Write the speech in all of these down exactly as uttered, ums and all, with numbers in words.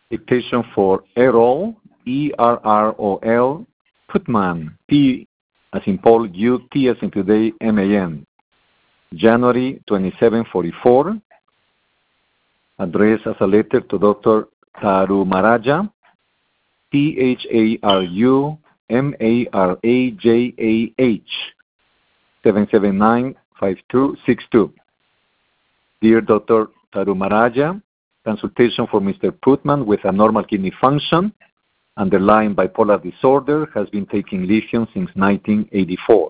Dictation for Errol, E R R O L, Putman, P as in Paul, U, T as in today, M A N. January twenty-seven forty-four. Address as a letter to Doctor Tarumaraja, T H A R U M A R A J A H, seven seven nine, five two six two. Dear Doctor Tarumaraja, consultation for Mister Putman with abnormal kidney function, underlying bipolar disorder, has been taking lithium since nineteen eighty-four.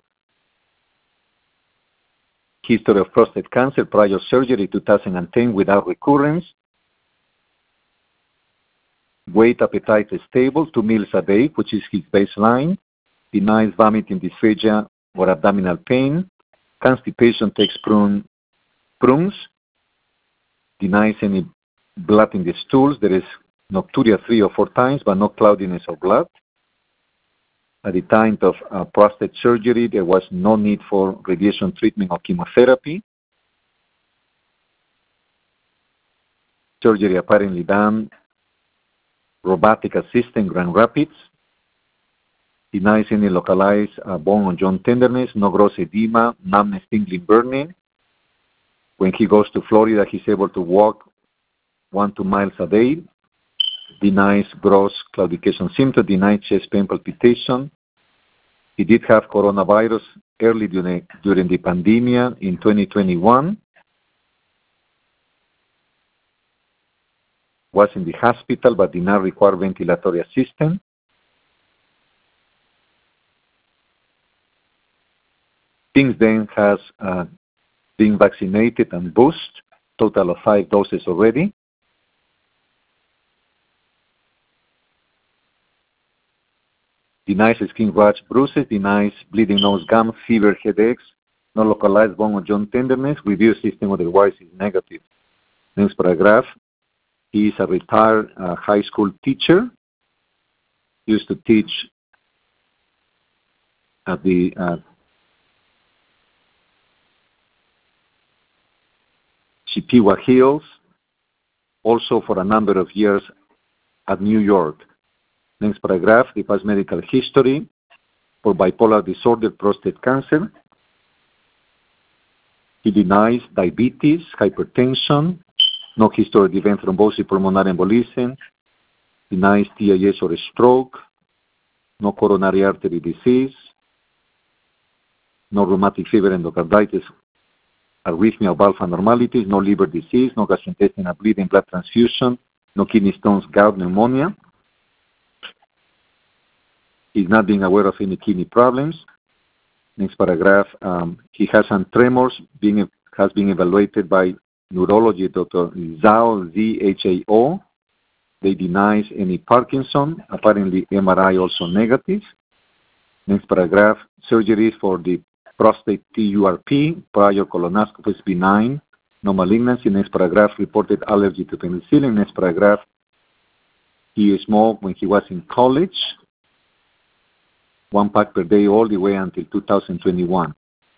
History of prostate cancer, prior surgery two thousand ten without recurrence. Weight, appetite is stable, two meals a day, which is his baseline. Denies vomiting, dysphagia, or abdominal pain. Constipation, takes prune, prunes. Denies any blood in the stools. There is nocturia three or four times, but no cloudiness of blood. At the time of uh, prostate surgery, there was no need for radiation treatment or chemotherapy. Surgery apparently done. Robotic assist in Grand Rapids. Denies any localized uh, bone or joint tenderness, no gross edema, numbness, tingling, burning. When he goes to Florida, he's able to walk one, two miles a day. Denies gross claudication symptom, denies chest pain, palpitation. He did have coronavirus early during, during the pandemic in twenty twenty-one. Was in the hospital but did not require ventilatory assistance. Since then has uh, been vaccinated and boosted, total of five doses already. Denies skin rash, bruises, denies bleeding nose, gum, fever, headaches, no localized bone or joint tenderness. Review system otherwise is negative. Next paragraph. He is a retired uh, high school teacher. Used to teach at the uh, Chippewa Hills, also for a number of years at New York. Next paragraph, the past medical history for bipolar disorder, prostate cancer. He denies diabetes, hypertension, no history of event thrombosis, pulmonary embolism, denies T I S or a stroke, no coronary artery disease, no rheumatic fever, endocarditis, arrhythmia, valve abnormalities, no liver disease, no gastrointestinal bleeding, blood transfusion, no kidney stones, gout, pneumonia. He's not being aware of any kidney problems. Next paragraph, um, he has some tremors, being, has been evaluated by neurology, Doctor Zhao, Z H A O. They denies any Parkinson, apparently M R I also negative. Next paragraph, surgeries for the prostate T U R P, prior colonoscopy is benign, no malignancy. Next paragraph, reported allergy to penicillin. Next paragraph, he smoked when he was in college, one pack per day all the way until two thousand twenty-one.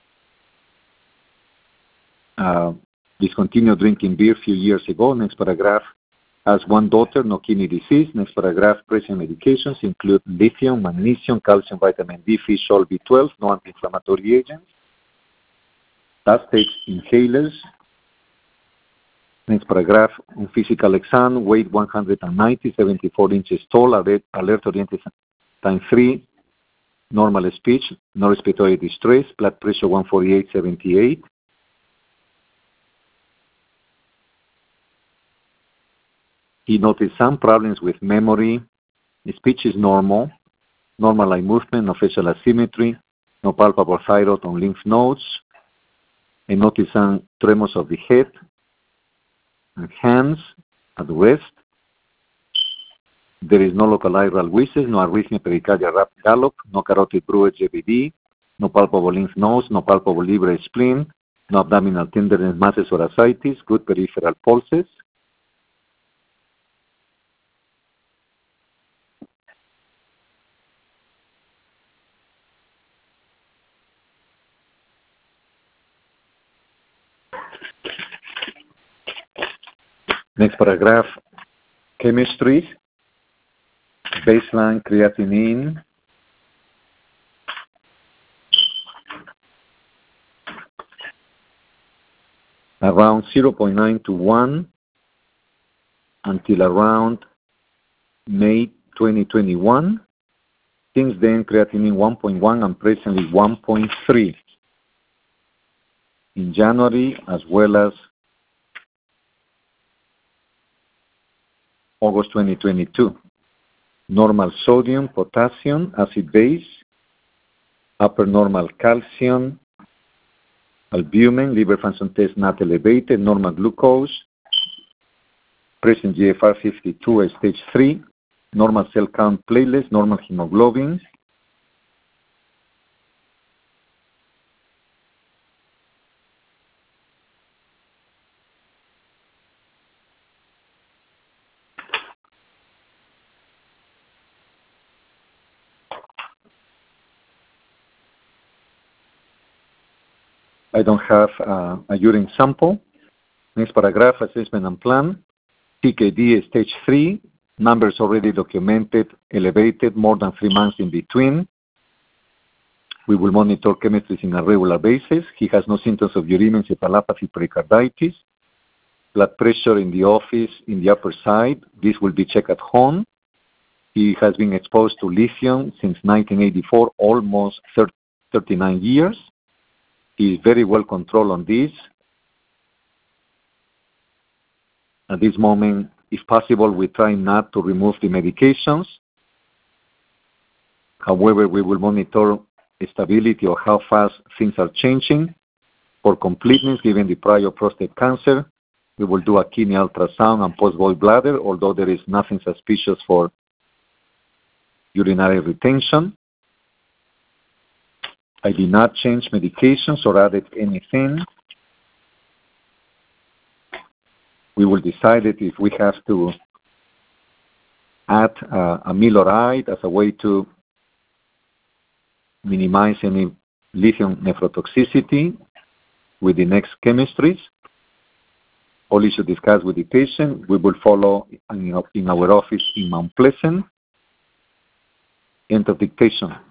Uh, discontinued drinking beer a few years ago. Next paragraph, has one daughter, no kidney disease. Next paragraph, present medications include lithium, magnesium, calcium, vitamin D, fish oil, B twelve, no anti-inflammatory agents. That takes inhalers. Next paragraph, on physical exam, weight one hundred ninety, seventy-four inches tall, alert, alert oriented time three, normal speech, no respiratory distress, blood pressure one forty-eight, seventy-eight. He noticed some problems with memory. His speech is normal, normal eye movement, no facial asymmetry, no palpable thyroid on lymph nodes. He noticed some tremors of the head and hands at the wrist. There is no localized wheezes, no arrhythmia, pericardial rapid gallop, no carotid bruit, J B D, no palpable lymph nodes, no palpable liver spleen, no abdominal tenderness, masses or ascites, good peripheral pulses. Next paragraph, chemistry, baseline creatinine, around zero point nine to one until around May twenty twenty-one. Since then, creatinine one point one and presently one point three. In January as well as August twenty twenty-two. Normal sodium, potassium, acid base, upper normal calcium, albumin, liver function test not elevated, normal glucose, present G F R fifty-two at stage three, normal cell count platelets, normal hemoglobin, I don't have uh, a urine sample. Next paragraph, assessment and plan. T K D stage three, numbers already documented, elevated, more than three months in between. We will monitor chemistry on a regular basis. He has no symptoms of uremia, encephalopathy, pericarditis. Blood pressure in the office, in the upper side. This will be checked at home. He has been exposed to lithium since nineteen eighty-four, almost thirty-nine years. He is very well controlled on this. At this moment, if possible, we try not to remove the medications. However, we will monitor stability or how fast things are changing. For completeness, given the prior prostate cancer, we will do a kidney ultrasound and post-void bladder, although there is nothing suspicious for urinary retention. I did not change medications or added anything. We will decide if we have to add uh, amiloride as a way to minimize any lithium nephrotoxicity with the next chemistries. All issues discussed with the patient. We will follow in our office in Mount Pleasant. End of dictation.